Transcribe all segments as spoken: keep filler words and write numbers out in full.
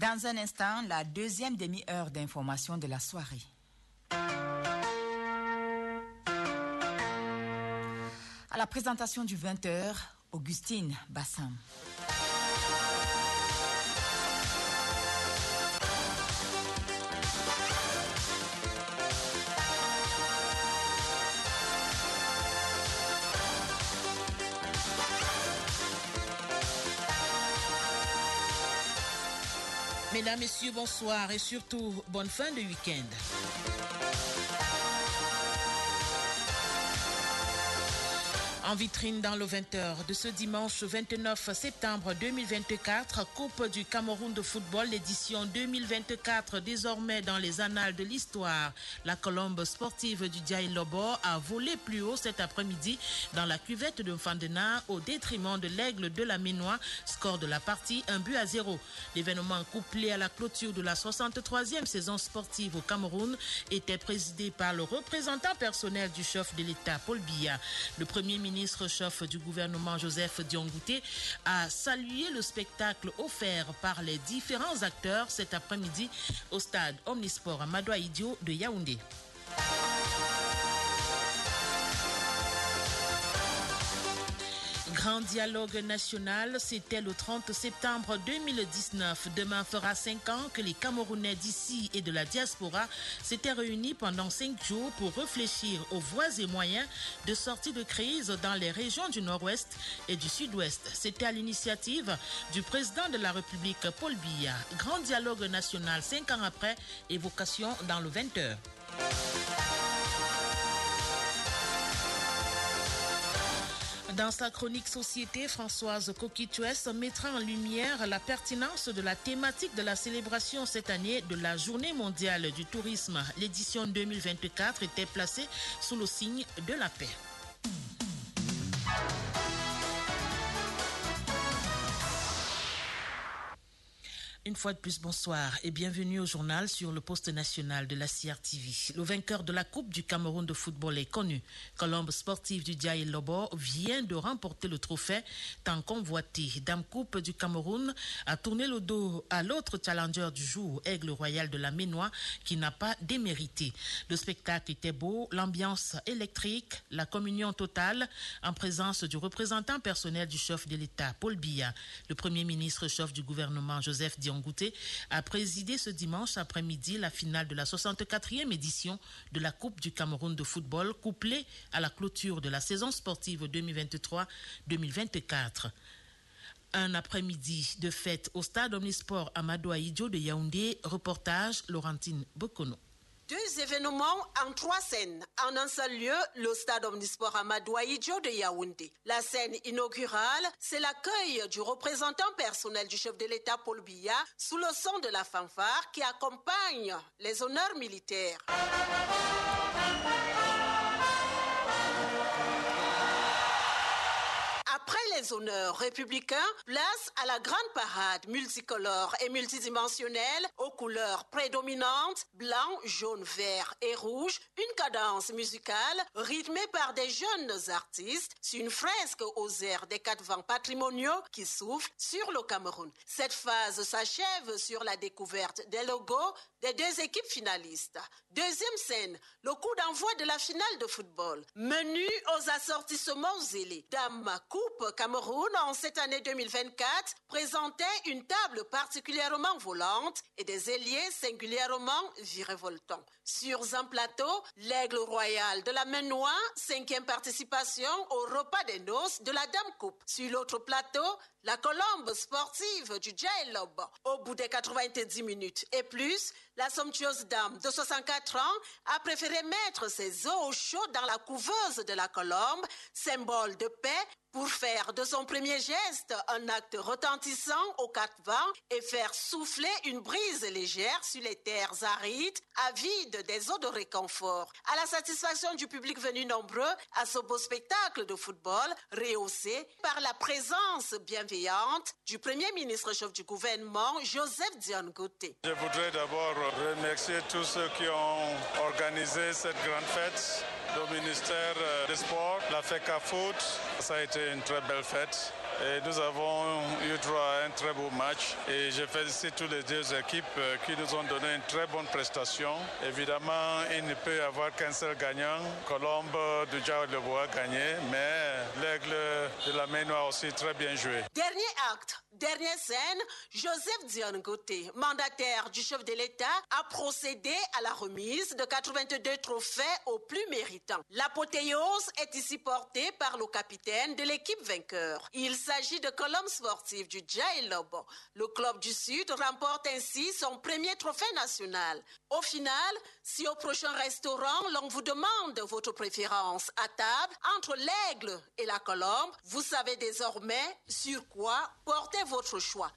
Dans un instant, la deuxième demi-heure d'information de la soirée. À la présentation du vingt heures, Augustine Bassam. Mesdames, Messieurs, bonsoir et surtout bonne fin de week-end. En vitrine dans le vingt heures de ce dimanche vingt-neuf septembre deux mille vingt-quatre, Coupe du Cameroun de football, l'édition deux mille vingt-quatre, désormais dans les annales de l'histoire. La colombe sportive du Djaï Lobo a volé plus haut cet après-midi dans la cuvette de Fandena au détriment de l'Aigle de la Ménois. Score de la partie, un but à zéro. L'événement couplé à la clôture de la soixante-troisième saison sportive au Cameroun était présidé par le représentant personnel du chef de l'État, Paul Biya. Le premier ministre ministre chef du gouvernement Joseph Dion Ngouté a salué le spectacle offert par les différents acteurs cet après-midi au stade Omnisport Amadou Ahidjo de Yaoundé. Grand dialogue national, c'était le trente septembre deux mille dix-neuf. Demain fera cinq ans que les Camerounais d'ici et de la diaspora s'étaient réunis pendant cinq jours pour réfléchir aux voies et moyens de sortie de crise dans les régions du Nord-Ouest et du Sud-Ouest. C'était à l'initiative du président de la République, Paul Biya. Grand dialogue national cinq ans après, évocation dans le vingt heures. Dans sa chronique Société, Françoise Coquituès mettra en lumière la pertinence de la thématique de la célébration cette année de la Journée mondiale du tourisme. L'édition deux mille vingt-quatre était placée sous le signe de la paix. Une fois de plus, bonsoir et bienvenue au journal sur le poste national de la C R T V. Le vainqueur de la Coupe du Cameroun de football est connu. Colombe sportive du Djaï Lobo vient de remporter le trophée tant convoité. Dame Coupe du Cameroun a tourné le dos à l'autre challenger du jour, Aigle Royal de la Ménois, qui n'a pas démérité. Le spectacle était beau, l'ambiance électrique, la communion totale en présence du représentant personnel du chef de l'État, Paul Biya. Le premier ministre chef du gouvernement, Joseph Dion Ngouté, a présidé ce dimanche après-midi la finale de la soixante-quatrième édition de la Coupe du Cameroun de football, couplée à la clôture de la saison sportive deux mille vingt-trois deux mille vingt-quatre. Un après-midi de fête au stade Omnisport Amadou Ahidjo de Yaoundé. Reportage Laurentine Bokono. Deux événements en trois scènes. En un seul lieu, le stade Omnisport Amadou Ahidjo de Yaoundé. La scène inaugurale, c'est l'accueil du représentant personnel du chef de l'État Paul Biya sous le son de la fanfare qui accompagne les honneurs militaires. Après les honneurs républicains, place à la grande parade multicolore et multidimensionnelle aux couleurs prédominantes, blanc, jaune, vert et rouge, une cadence musicale rythmée par des jeunes artistes sur une fresque aux airs des quatre vents patrimoniaux qui soufflent sur le Cameroun. Cette phase s'achève sur la découverte des logos des deux équipes finalistes. Deuxième scène, le coup d'envoi de la finale de football. Menu aux assortissements zélés. Dame Coupe Cameroun, en cette année deux mille vingt-quatre, présentait une table particulièrement volante et des ailiers singulièrement virevoltants. Sur un plateau, l'Aigle Royal de la Ménois, cinquième participation au repas des noces de la Dame Coupe. Sur l'autre plateau, la colombe sportive du Djaï Lobo. Au bout des quatre-vingt-dix minutes et plus, la somptueuse dame de soixante-quatre ans a préféré mettre ses os au chaud dans la couveuse de la colombe, symbole de paix, pour faire de son premier geste un acte retentissant aux quatre vents et faire souffler une brise légère sur les terres arides, avides des eaux de réconfort. À la satisfaction du public venu nombreux à ce beau spectacle de football, rehaussé par la présence bienveillante du Premier ministre chef du gouvernement, Joseph Dion Ngouté. Je voudrais d'abord remercier tous ceux qui ont organisé cette grande fête, le ministère des Sports, la FECAFOOT. Ça a été une très belle fête. Et nous avons eu droit à un très beau match. Et je félicite toutes les deux équipes qui nous ont donné une très bonne prestation. Évidemment, il ne peut y avoir qu'un seul gagnant. Colombe du Diao-Lobo a gagné, mais l'Aigle de la Ménois a aussi très bien joué. Dernier acte, dernière scène, Joseph Diangote, mandataire du chef de l'État, a procédé à la remise de quatre-vingt-deux trophées aux plus méritants. L'apothéose est ici portée par le capitaine de l'équipe vainqueur. Il s'agit de Colombe sportive du Diao-Lobo. Le club du Sud remporte ainsi son premier trophée national. Au final, si au prochain restaurant, l'on vous demande votre préférence à table entre l'Aigle et la Colombe, vous savez désormais sur quoi porter votre choix.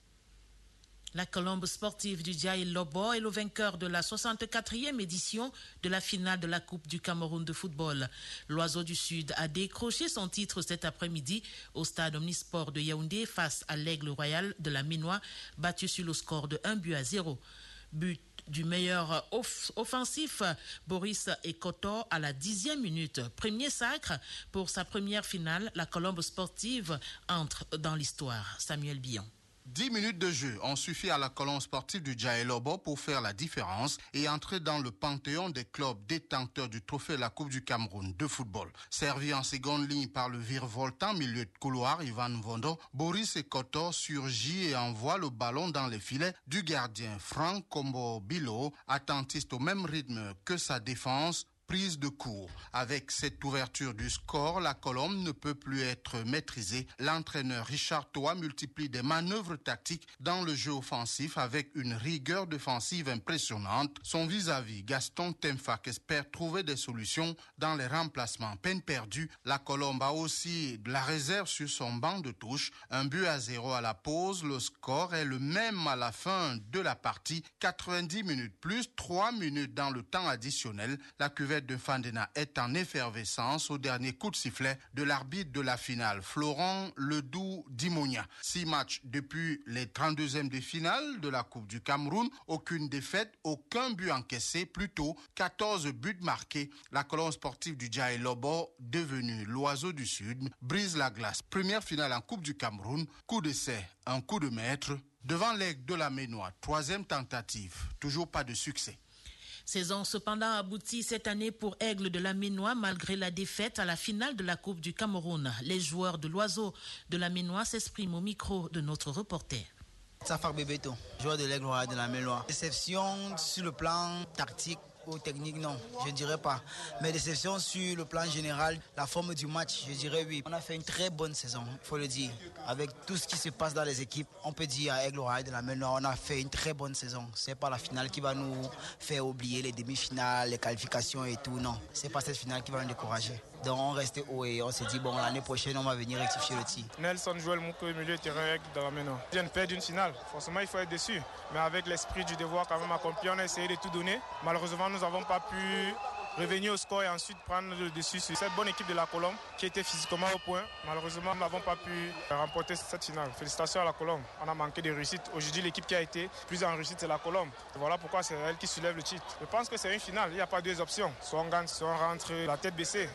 La Colombe sportive du Diao-Lobo est le vainqueur de la soixante-quatrième édition de la finale de la Coupe du Cameroun de football. L'Oiseau du Sud a décroché son titre cet après-midi au stade Omnisport de Yaoundé face à l'Aigle Royal de la Ménois, battu sur le score de un but à zéro. But du meilleur off- offensif, Boris Ekoto à la dixième minute. Premier sacre pour sa première finale, la Colombe sportive entre dans l'histoire. Samuel Billon. Dix minutes de jeu ont suffi à la Colombe sportive du Diao-Lobo pour faire la différence et entrer dans le panthéon des clubs détenteurs du trophée de la Coupe du Cameroun de football. Servi en seconde ligne par le virevoltant milieu de couloir Ivan Vondo, Boris Ekoto surgit et envoie le ballon dans les filets du gardien Franck Kombo Bilo, attentiste au même rythme que sa défense. Prise de court. Avec cette ouverture du score, la Colombe ne peut plus être maîtrisée. L'entraîneur Richard Toa multiplie des manœuvres tactiques dans le jeu offensif avec une rigueur défensive impressionnante. Son vis-à-vis, Gaston Temfak, espère trouver des solutions dans les remplacements. Peine perdue, la Colombe a aussi de la réserve sur son banc de touche. Un but à zéro à la pause. Le score est le même à la fin de la partie. quatre-vingt-dix minutes plus trois minutes dans le temps additionnel. La cuvette de Fandena est en effervescence au dernier coup de sifflet de l'arbitre de la finale, Florent Ledoux Dimonia. Six matchs depuis les trente-deuxièmes de finale de la Coupe du Cameroun, aucune défaite, aucun but encaissé, plutôt quatorze buts marqués. La Colombe sportive du Diao-Lobo, devenue l'Oiseau du Sud, brise la glace. Première finale en Coupe du Cameroun, coup d'essai, un coup de maître. Devant l'Aigle de la Ménois, troisième tentative, toujours pas de succès. Saison cependant aboutie cette année pour Aigle de la Ménois malgré la défaite à la finale de la Coupe du Cameroun. Les joueurs de l'Oiseau de la Ménois s'expriment au micro de notre reporter. Safar Bebeto, joueur de l'Aigle de la Ménois. Déception sur le plan tactique ou technique, non, je dirais pas. Mais déception sur le plan général, la forme du match, je dirais oui. On a fait une très bonne saison, il faut le dire. Avec tout ce qui se passe dans les équipes, on peut dire à Aigle Royal de la Ménois, on a fait une très bonne saison. C'est pas la finale qui va nous faire oublier les demi-finales, les qualifications et tout, non. C'est pas cette finale qui va nous décourager. Donc on restait haut et on s'est dit, bon, l'année prochaine, on va venir rectifier le tir. Nelson Joël Mouko, milieu de terrain de la Ménois. On vient de perdre une finale, forcément il faut être déçu. Mais avec l'esprit du devoir quand même accompli, on a essayé de tout donner. Malheureusement, nous n'avons pas pu revenir au score et ensuite prendre le dessus sur cette bonne équipe de la Colombe qui était physiquement au point. Malheureusement, nous n'avons pas pu remporter cette finale. Félicitations à la Colombe. On a manqué de réussite. Aujourd'hui, l'équipe qui a été plus en réussite, c'est la Colombe. Voilà pourquoi c'est elle qui soulève le titre. Je pense que c'est une finale. Il n'y a pas deux options. Soit on gagne, soit on rentre la tête baissée.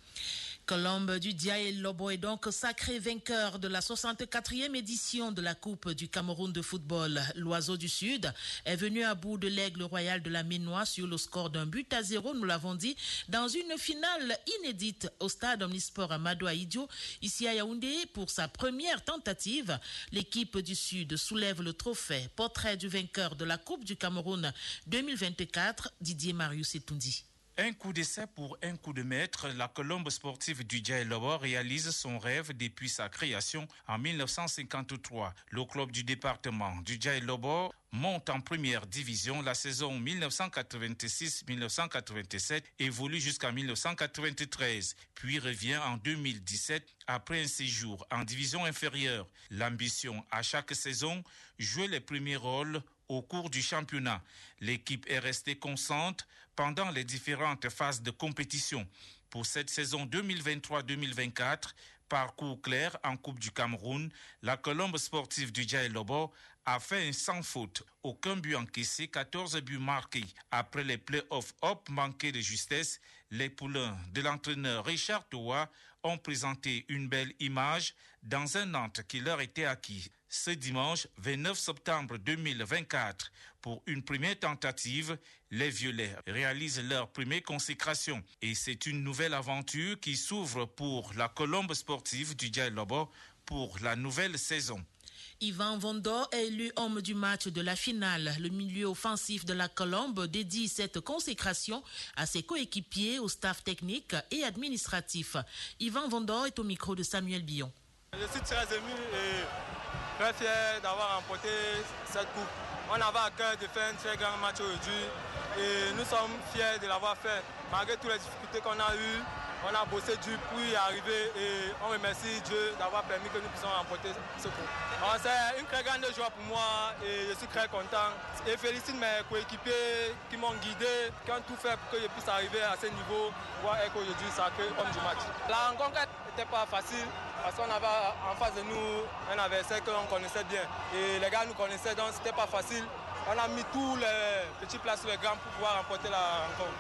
Colombe du Diao-Lobo est donc sacré vainqueur de la soixante-quatrième édition de la Coupe du Cameroun de football. L'Oiseau du Sud est venu à bout de l'Aigle Royal de la Ménois sur le score d'un but à zéro, nous l'avons dit, dans une finale inédite au stade Omnisport Amadou Ahidjo, ici à Yaoundé. Pour sa première tentative, l'équipe du Sud soulève le trophée. Portrait du vainqueur de la Coupe du Cameroun deux mille vingt-quatre, Didier Marius Etoundi. Un coup d'essai pour un coup de maître, la Colombe sportive du Diao-Lobo réalise son rêve depuis sa création en mille neuf cent cinquante-trois. Le club du département du Diao-Lobo monte en première division la saison mille neuf cent quatre-vingt-six mille neuf cent quatre-vingt-sept, évolue jusqu'en mille neuf cent quatre-vingt-treize, puis revient en deux mille dix-sept après un séjour en division inférieure. L'ambition à chaque saison, jouer les premiers rôles au cours du championnat. L'équipe est restée constante pendant les différentes phases de compétition. Pour cette saison deux mille vingt-trois deux mille vingt-quatre, parcours clair en Coupe du Cameroun, la Colombe sportive du Diao-Lobo a fait un sans faute. Aucun but encaissé, quatorze buts marqués. Après les play-offs hop manqués de justesse, les poulains de l'entraîneur Richard Toa ont présenté une belle image dans un Nantes qui leur était acquis. Ce dimanche vingt-neuf septembre deux mille vingt-quatre, pour une première tentative, les Violets réalisent leur première consécration. Et c'est une nouvelle aventure qui s'ouvre pour la Colombe sportive du Djaï Lobo pour la nouvelle saison. Yvan Vondo est élu homme du match de la finale. Le milieu offensif de la Colombe dédie cette consécration à ses coéquipiers, au staff technique et administratif. Yvan Vondo est au micro de Samuel Billon. Je suis très ému et très fier d'avoir remporté cette coupe. On avait à cœur de faire un très grand match aujourd'hui et nous sommes fiers de l'avoir fait. Malgré toutes les difficultés qu'on a eues, on a bossé dur pour y arriver et on remercie Dieu d'avoir permis que nous puissions remporter ce coup. C'est une très grande joie pour moi et je suis très content. Et félicite mes coéquipiers qui m'ont guidé, qui ont tout fait pour que je puisse arriver à ce niveau, voir être aujourd'hui sacré homme du match. La rencontre n'était pas facile parce qu'on avait en face de nous un adversaire qu'on connaissait bien. Et les gars nous connaissaient, donc c'était pas facile. On a mis tous les petits plats sur les grands pour pouvoir remporter la rencontre.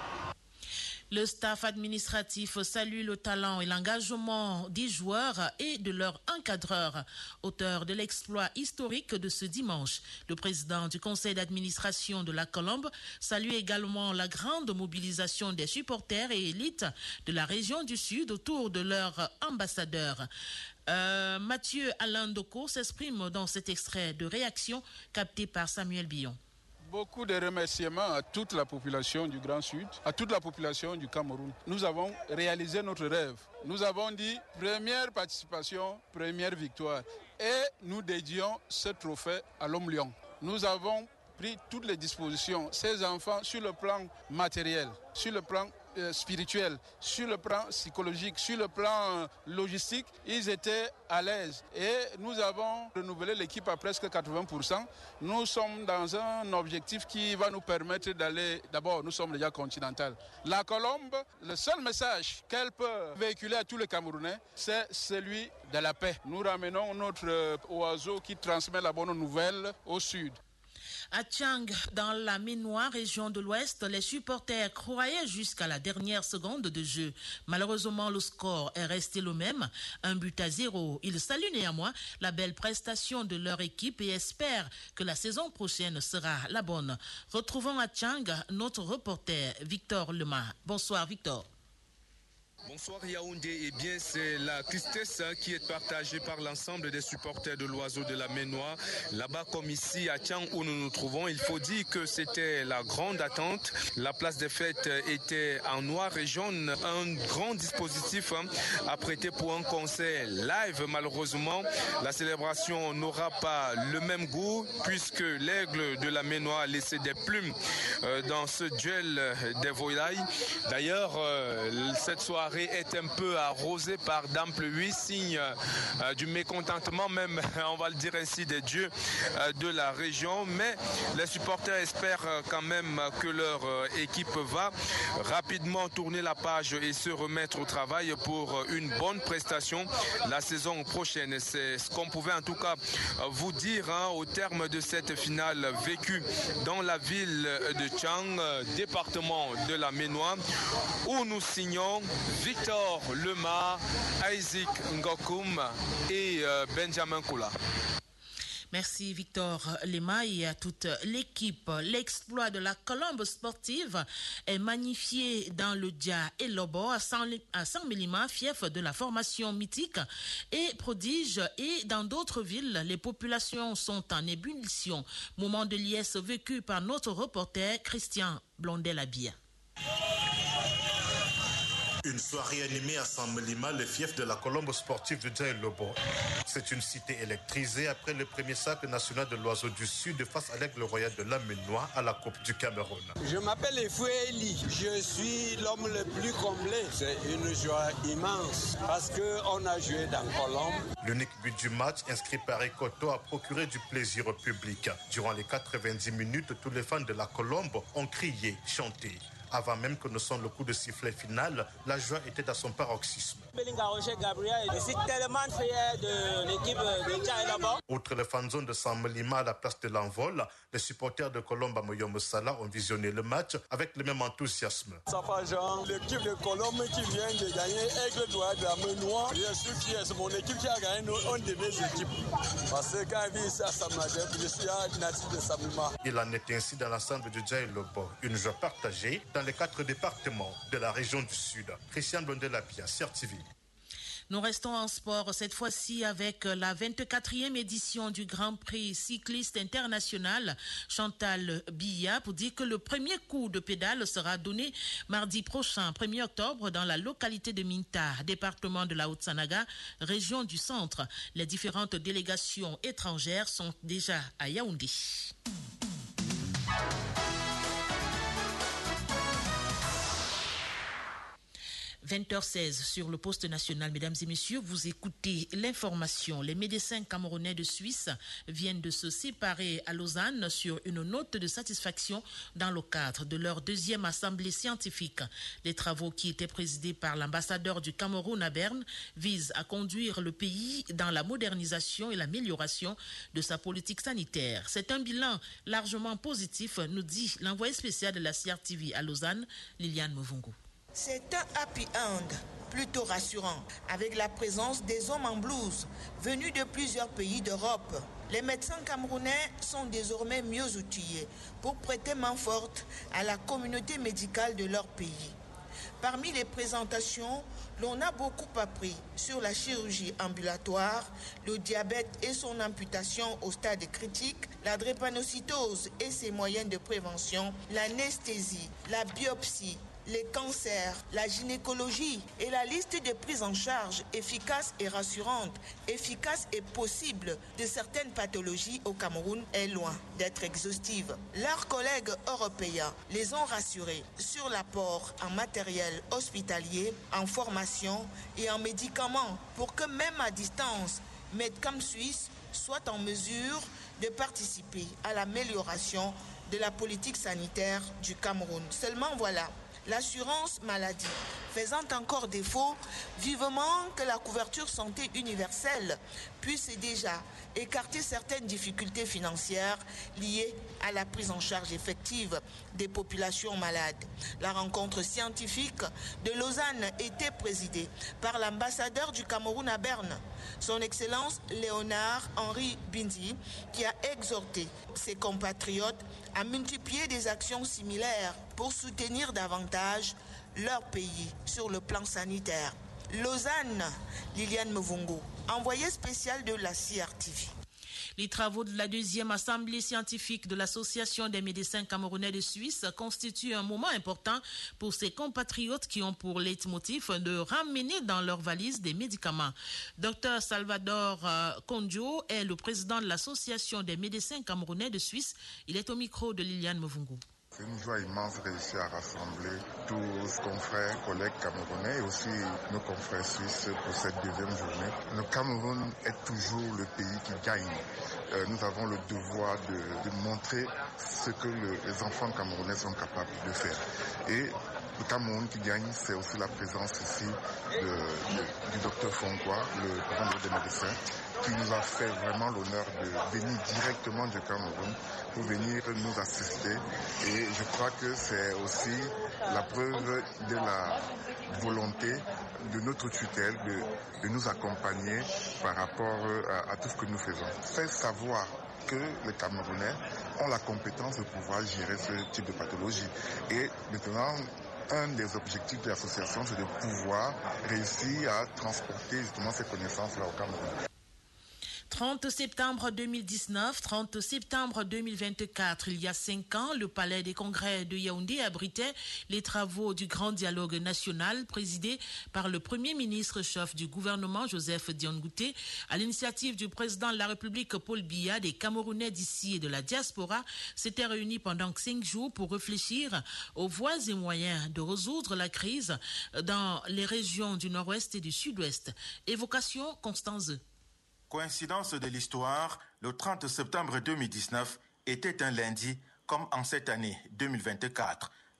Le staff administratif salue le talent et l'engagement des joueurs et de leurs encadreurs, auteurs de l'exploit historique de ce dimanche. Le président du conseil d'administration de la Colombe salue également la grande mobilisation des supporters et élites de la région du Sud autour de leur ambassadeur. Euh, Mathieu Alain Doko s'exprime dans cet extrait de réaction capté par Samuel Billon. Beaucoup de remerciements à toute la population du Grand Sud, à toute la population du Cameroun. Nous avons réalisé notre rêve. Nous avons dit première participation, première victoire. Et nous dédions ce trophée à l'homme lion. Nous avons pris toutes les dispositions. Ces enfants, sur le plan matériel, sur le plan euh, spirituel, sur le plan psychologique, sur le plan euh, logistique, ils étaient à l'aise. Et nous avons renouvelé l'équipe à presque quatre-vingts pour cent. Nous sommes dans un objectif qui va nous permettre d'aller... D'abord, nous sommes déjà continental. La Colombe, le seul message qu'elle peut véhiculer à tous les Camerounais, c'est celui de la paix. Nous ramenons notre euh, oiseau qui transmet la bonne nouvelle au sud. À Tchang, dans la Ménois, région de l'Ouest, les supporters croyaient jusqu'à la dernière seconde de jeu. Malheureusement, le score est resté le même, un but à zéro. Ils saluent néanmoins la belle prestation de leur équipe et espèrent que la saison prochaine sera la bonne. Retrouvons à Tchang notre reporter Victor Lema. Bonsoir Victor. Bonsoir Yaoundé, eh bien c'est la tristesse qui est partagée par l'ensemble des supporters de l'Oiseau de la Ménois. Là-bas comme ici à Tchang où nous nous trouvons, il faut dire que c'était la grande attente. La place des fêtes était en noir et jaune, un grand dispositif apprêté pour un concert live. Malheureusement, la célébration n'aura pas le même goût puisque l'aigle de la Ménois a laissé des plumes dans ce duel des volailles. D'ailleurs, cette soirée est un peu arrosé par d'amples huit signes euh, du mécontentement, même on va le dire ainsi, des dieux euh, de la région, mais les supporters espèrent euh, quand même que leur euh, équipe va rapidement tourner la page et se remettre au travail pour euh, une bonne prestation la saison prochaine. C'est ce qu'on pouvait en tout cas euh, vous dire hein, au terme de cette finale vécue dans la ville de Tchang, euh, département de la Ménois, où nous signons Victor Lema, Isaac Ngokoum et euh, Benjamin Koula. Merci Victor Lema et à toute l'équipe. L'exploit de la Colombe sportive est magnifié dans le Dja et Lobo à Saint-Mélima, fief de la formation mythique et prodige, et dans d'autres villes, les populations sont en ébullition. Moment de liesse vécu par notre reporter Christian Blondel-Abia. Une soirée animée à Saint-Mélima, le fief de la Colombe sportive du Djaï Lobo. C'est une cité électrisée après le premier sacre national de l'Oiseau du Sud face à l'Aigle Royal de la Ménois à la Coupe du Cameroun. Je m'appelle Efoué Eli. Je suis l'homme le plus comblé. C'est une joie immense parce qu'on a joué dans Colombe. L'unique but du match, inscrit par Ekoto, a procuré du plaisir au public. Durant les quatre-vingt-dix minutes, tous les fans de la Colombe ont crié, chanté. Avant même que ne sonne le coup de sifflet final, la joie était à son paroxysme. Belinga Roger Gabriel, je suis tellement fier de l'équipe de Djaï Lobo. Outre les fanzones de Saint-Melima à la place de l'envol, les supporters de Colombe à Moyo Moussala ont visionné le match avec le même enthousiasme. Ça fait genre l'équipe de Colombe qui vient de gagner Aigle Noir de la Menoir. Je suis fier, c'est mon équipe qui a gagné une de mes équipes. Parce que quand je vis ici à Samadep, je suis un natif de Samima. Il en est ainsi dans l'ensemble du Djaï Lobo, une joie partagée dans les quatre départements de la région du Sud. Christian Blondelapia, C R T V. Nous restons en sport, cette fois-ci avec la vingt-quatrième édition du Grand Prix cycliste international. Chantal Biya pour dire que le premier coup de pédale sera donné mardi prochain, premier octobre, dans la localité de Minta, département de la Haute-Sanaga, région du centre. Les différentes délégations étrangères sont déjà à Yaoundé. vingt heures seize sur le poste national. Mesdames et messieurs, vous écoutez l'information. Les médecins camerounais de Suisse viennent de se séparer à Lausanne sur une note de satisfaction dans le cadre de leur deuxième assemblée scientifique. Les travaux qui étaient présidés par l'ambassadeur du Cameroun à Berne visent à conduire le pays dans la modernisation et l'amélioration de sa politique sanitaire. C'est un bilan largement positif, nous dit l'envoyé spécial de la C R T V à Lausanne, Liliane Mvungu. C'est un happy end plutôt rassurant, avec la présence des hommes en blouse venus de plusieurs pays d'Europe. Les médecins camerounais sont désormais mieux outillés pour prêter main forte à la communauté médicale de leur pays. Parmi les présentations, l'on a beaucoup appris sur la chirurgie ambulatoire, le diabète et son amputation au stade critique, la drépanocytose et ses moyens de prévention, l'anesthésie, la biopsie, les cancers, la gynécologie et la liste de prises en charge efficaces et rassurantes, efficaces et possibles de certaines pathologies au Cameroun est loin d'être exhaustive. Leurs collègues européens les ont rassurés sur l'apport en matériel hospitalier, en formation et en médicaments pour que même à distance, Medcam Suisse soit en mesure de participer à l'amélioration de la politique sanitaire du Cameroun. Seulement voilà, l'assurance maladie faisant encore défaut, vivement que la couverture santé universelle puisse déjà écarter certaines difficultés financières liées à la prise en charge effective des populations malades. La rencontre scientifique de Lausanne était présidée par l'ambassadeur du Cameroun à Berne, son Excellence Léonard Henri Bindi, qui a exhorté ses compatriotes à multiplier des actions similaires pour soutenir davantage leur pays sur le plan sanitaire. Lausanne, Liliane Mvungu, envoyée spéciale de la C R T V. Les travaux de la deuxième assemblée scientifique de l'Association des médecins camerounais de Suisse constituent un moment important pour ces compatriotes qui ont pour leitmotiv de ramener dans leur valise des médicaments. Docteur Salvador Kondjo est le président de l'Association des médecins camerounais de Suisse. Il est au micro de Liliane Mvungu. C'est une joie immense de réussir à rassembler tous nos confrères, collègues camerounais et aussi nos confrères suisses pour cette deuxième journée. Le Cameroun est toujours le pays qui gagne. Euh, nous avons le devoir de, de montrer ce que le, les enfants camerounais sont capables de faire. Et le Cameroun qui gagne, c'est aussi la présence ici de, de, du docteur Fonkwa, le président des médecins, qui nous a fait vraiment l'honneur de venir directement du Cameroun pour venir nous assister. Et je crois que c'est aussi la preuve de la volonté de notre tutelle de, de nous accompagner par rapport à, à tout ce que nous faisons. Faire savoir que les Camerounais ont la compétence de pouvoir gérer ce type de pathologie. Et maintenant, un des objectifs de l'association, c'est de pouvoir réussir à transporter justement ces connaissances-là au Cameroun. trente septembre deux mille dix-neuf, trente septembre deux mille vingt-quatre, il y a cinq ans, le palais des congrès de Yaoundé abritait les travaux du grand dialogue national présidé par le premier ministre chef du gouvernement Joseph Dion Ngouté. À l'initiative du président de la République Paul Biya, des Camerounais d'ici et de la diaspora s'étaient réunis pendant cinq jours pour réfléchir aux voies et moyens de résoudre la crise dans les régions du nord-ouest et du sud-ouest. Évocation Constance. Coïncidence de l'histoire, le trente septembre deux mille dix-neuf était un lundi, comme en cette année deux mille vingt-quatre.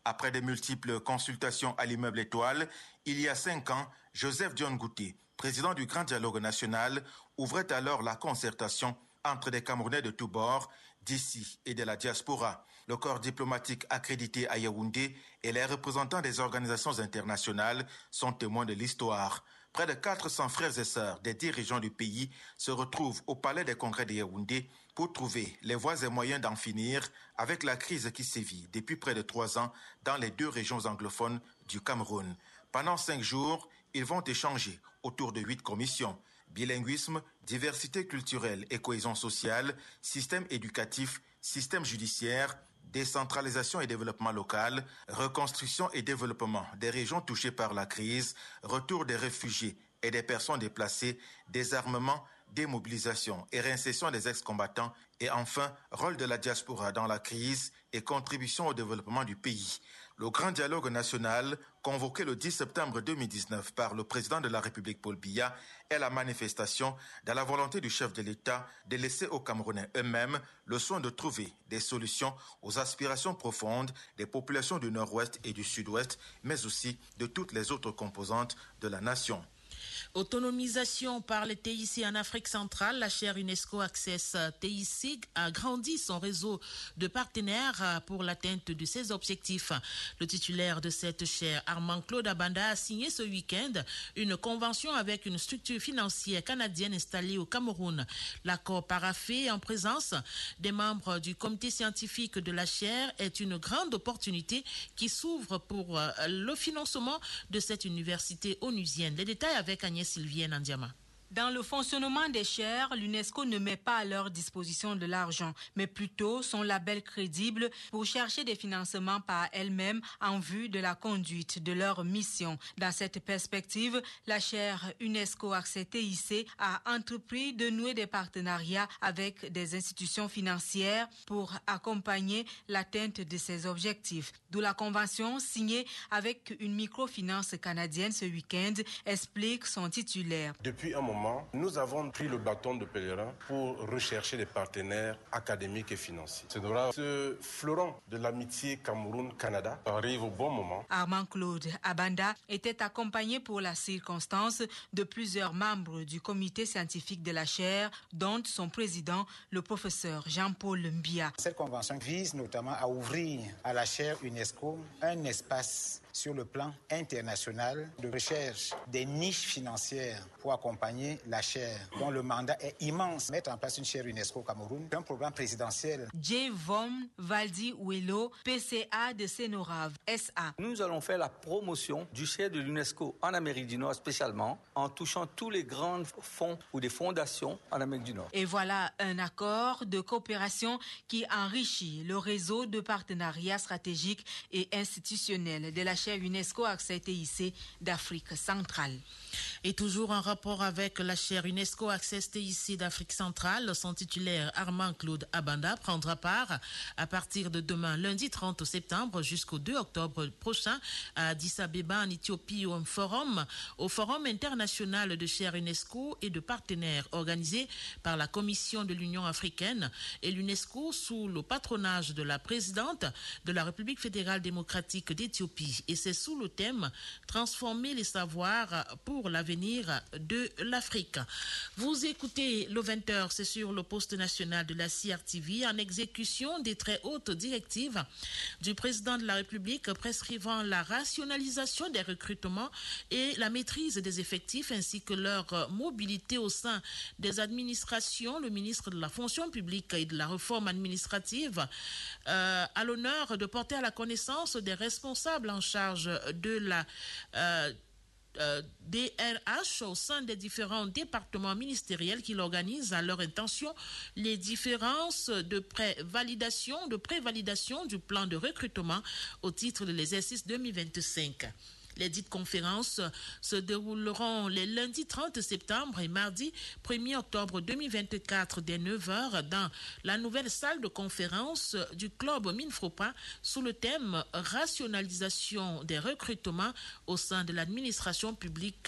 Après de multiples consultations à l'immeuble Étoile, il y a cinq ans, Joseph Dion Ngouté, président du Grand Dialogue National, ouvrait alors la concertation entre des Camerounais de tous bords, d'ici et de la diaspora. Le corps diplomatique accrédité à Yaoundé et les représentants des organisations internationales sont témoins de l'histoire. Près de quatre cents frères et sœurs des dix régions du pays se retrouvent au Palais des Congrès de Yaoundé pour trouver les voies et moyens d'en finir avec la crise qui sévit depuis près de trois ans dans les deux régions anglophones du Cameroun. Pendant cinq jours, ils vont échanger autour de huit commissions. Bilinguisme, diversité culturelle et cohésion sociale, système éducatif, système judiciaire, décentralisation et développement local, reconstruction et développement des régions touchées par la crise, retour des réfugiés et des personnes déplacées, désarmement, démobilisation et réinsertion des ex-combattants et enfin, rôle de la diaspora dans la crise et contribution au développement du pays. Le Grand Dialogue National, convoqué le dix septembre deux mille dix-neuf par le président de la République Paul Biya, est la manifestation de la volonté du chef de l'État de laisser aux Camerounais eux-mêmes le soin de trouver des solutions aux aspirations profondes des populations du Nord-Ouest et du Sud-Ouest, mais aussi de toutes les autres composantes de la nation. Autonomisation par les T I C en Afrique centrale, la chaire UNESCO Access T I C a grandi son réseau de partenaires pour l'atteinte de ses objectifs. Le titulaire de cette chaire, Armand Claude Abanda, a signé ce week-end une convention avec une structure financière canadienne installée au Cameroun. L'accord paraphé en présence des membres du comité scientifique de la chaire est une grande opportunité qui s'ouvre pour le financement de cette université onusienne. Les détails avec Agnès Sylvienne Andiama. Dans le fonctionnement des chaires, l'UNESCO ne met pas à leur disposition de l'argent, mais plutôt son label crédible pour chercher des financements par elles-mêmes en vue de la conduite de leur mission. Dans cette perspective, la chaire UNESCO Accès T I C a entrepris de nouer des partenariats avec des institutions financières pour accompagner l'atteinte de ces objectifs. D'où la convention signée avec une microfinance canadienne ce week-end, explique son titulaire. Depuis un moment, nous avons pris le bâton de pèlerin pour rechercher des partenaires académiques et financiers. C'est là ce fleuron de l'amitié Cameroun-Canada arrive au bon moment. Armand Claude Abanda était accompagné pour la circonstance de plusieurs membres du comité scientifique de la chaire, dont son président, le professeur Jean-Paul Mbia. Cette convention vise notamment à ouvrir à la chaire UNESCO un espace sur le plan international de recherche des niches financières pour accompagner la chaire, dont le mandat est immense. Mettre en place une chaire UNESCO au Cameroun, un programme présidentiel. J. Vom Valdi Ouelo, P C A de Sénorav, S A. Nous allons faire la promotion du chaire de l'UNESCO en Amérique du Nord spécialement, en touchant tous les grands fonds ou des fondations en Amérique du Nord. Et voilà un accord de coopération qui enrichit le réseau de partenariats stratégiques et institutionnels de la chaire UNESCO Accès T I C d'Afrique centrale. Et toujours en rapport avec la chaire UNESCO Access T I C d'Afrique centrale, son titulaire Armand Claude Abanda prendra part à partir de demain, lundi trente septembre jusqu'au deux octobre prochain à Addis Abeba en Éthiopie au forum, au forum international de chaire UNESCO et de partenaires organisé par la Commission de l'Union africaine et l'UNESCO sous le patronage de la présidente de la République fédérale démocratique d'Éthiopie. Et c'est sous le thème « Transformer les savoirs pour l'avenir de l'Afrique ». Vous écoutez le vingt heures, c'est sur le poste national de la C R T V en exécution des très hautes directives du président de la République prescrivant la rationalisation des recrutements et la maîtrise des effectifs ainsi que leur mobilité au sein des administrations. Le ministre de la fonction publique et de la réforme administrative euh, a l'honneur de porter à la connaissance des responsables en charge de la euh, Euh, D R H au sein des différents départements ministériels qui organisent à leur intention les différences de pré-validation, de pré-validation du plan de recrutement au titre de l'exercice deux mille vingt-cinq. Les dites conférences se dérouleront les lundis trente septembre et mardi premier octobre deux mille vingt-quatre dès neuf heures dans la nouvelle salle de conférence du club Minfropa sous le thème « Rationalisation des recrutements au sein de l'administration publique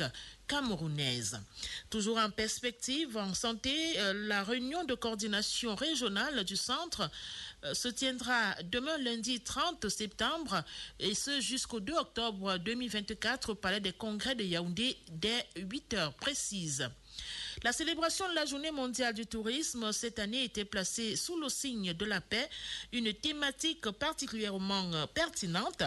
camerounaise. Toujours en perspective, en santé, la réunion de coordination régionale du centre se tiendra demain lundi trente septembre et ce jusqu'au deux octobre deux mille vingt-quatre au Palais des Congrès de Yaoundé dès huit heures précises. La célébration de la Journée mondiale du tourisme cette année était placée sous le signe de la paix, une thématique particulièrement pertinente.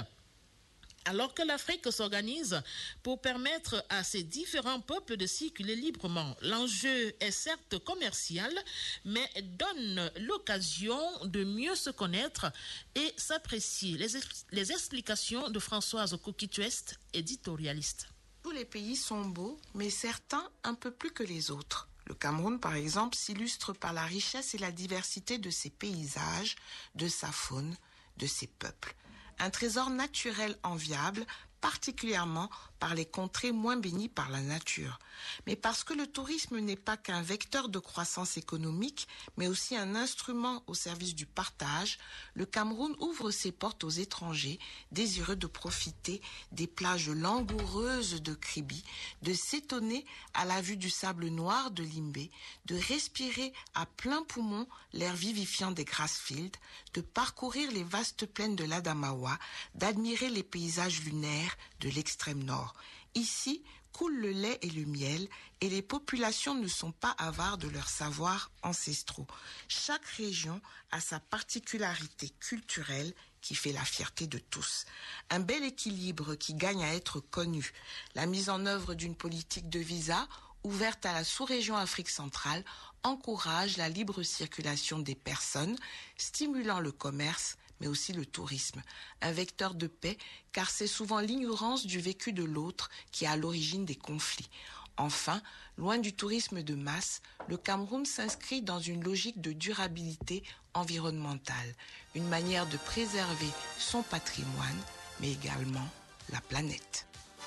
Alors que l'Afrique s'organise pour permettre à ses différents peuples de circuler librement. L'enjeu est certes commercial, mais donne l'occasion de mieux se connaître et s'apprécier. Les, les explications de Françoise Coquituest, éditorialiste. Tous les pays sont beaux, mais certains un peu plus que les autres. Le Cameroun, par exemple, s'illustre par la richesse et la diversité de ses paysages, de sa faune, de ses peuples. Un trésor naturel enviable, particulièrement par les contrées moins bénies par la nature. Mais parce que le tourisme n'est pas qu'un vecteur de croissance économique, mais aussi un instrument au service du partage, le Cameroun ouvre ses portes aux étrangers, désireux de profiter des plages langoureuses de Kribi, de s'étonner à la vue du sable noir de Limbé, de respirer à plein poumon l'air vivifiant des Grassfields, de parcourir les vastes plaines de l'Adamawa, d'admirer les paysages lunaires de l'extrême nord. Ici, coule le lait et le miel et les populations ne sont pas avares de leurs savoirs ancestraux. Chaque région a sa particularité culturelle qui fait la fierté de tous. Un bel équilibre qui gagne à être connu. La mise en œuvre d'une politique de visa ouverte à la sous-région Afrique centrale encourage la libre circulation des personnes, stimulant le commerce mais aussi le tourisme, un vecteur de paix, car c'est souvent l'ignorance du vécu de l'autre qui est à l'origine des conflits. Enfin, loin du tourisme de masse, le Cameroun s'inscrit dans une logique de durabilité environnementale, une manière de préserver son patrimoine, mais également la planète.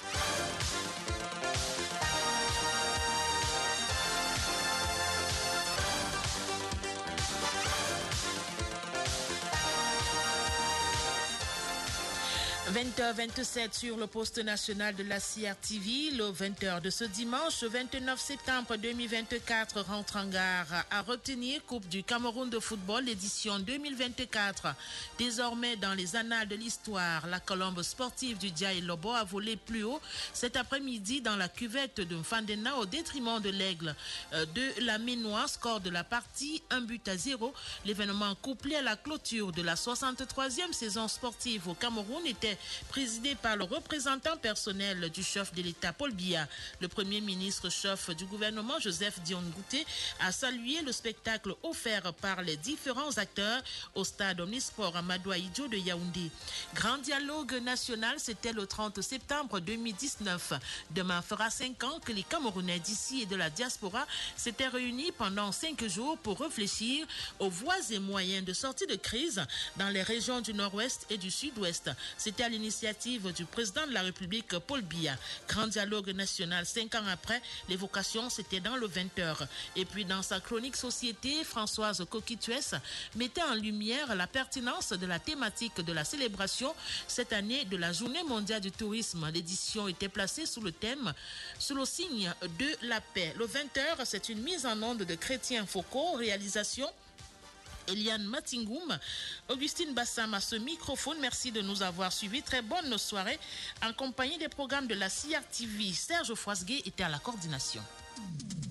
vingt heures vingt-sept sur le poste national de la C R T V. Le vingt heures de ce dimanche, vingt-neuf septembre deux mille vingt-quatre, rentre en gare à retenir Coupe du Cameroun de football, édition deux mille vingt-quatre. Désormais dans les annales de l'histoire, la colombe sportive du Djaï Lobo a volé plus haut cet après-midi dans la cuvette de Mfandena au détriment de l'Aigle de la Ménois. Score de la partie, un but à zéro. L'événement couplé à la clôture de la soixante-troisième saison sportive au Cameroun était présidé par le représentant personnel du chef de l'État, Paul Biya. Le premier ministre chef du gouvernement, Joseph Dion Ngouté, a salué le spectacle offert par les différents acteurs au stade Omnisport Amadou Ahidjo de Yaoundé. Grand dialogue national, c'était le trente septembre deux mille dix-neuf. Demain fera cinq ans que les Camerounais d'ici et de la diaspora s'étaient réunis pendant cinq jours pour réfléchir aux voies et moyens de sortie de crise dans les régions du nord-ouest et du sud-ouest. C'était à l'initiative du président de la République, Paul Biya. Grand dialogue national, cinq ans après, l'évocation, c'était dans le vingt heures. Et puis, dans sa chronique société, Françoise Coquitues mettait en lumière la pertinence de la thématique de la célébration cette année de la Journée mondiale du tourisme. L'édition était placée sous le thème, sous le signe de la paix. Le vingt heures, c'est une mise en onde de Chrétien Foucault, réalisation Eliane Matingoum, Augustine Bassam à ce microphone. Merci de nous avoir suivis. Très bonne soirée en compagnie des programmes de la C R T V. Serge Froisguet était à la coordination.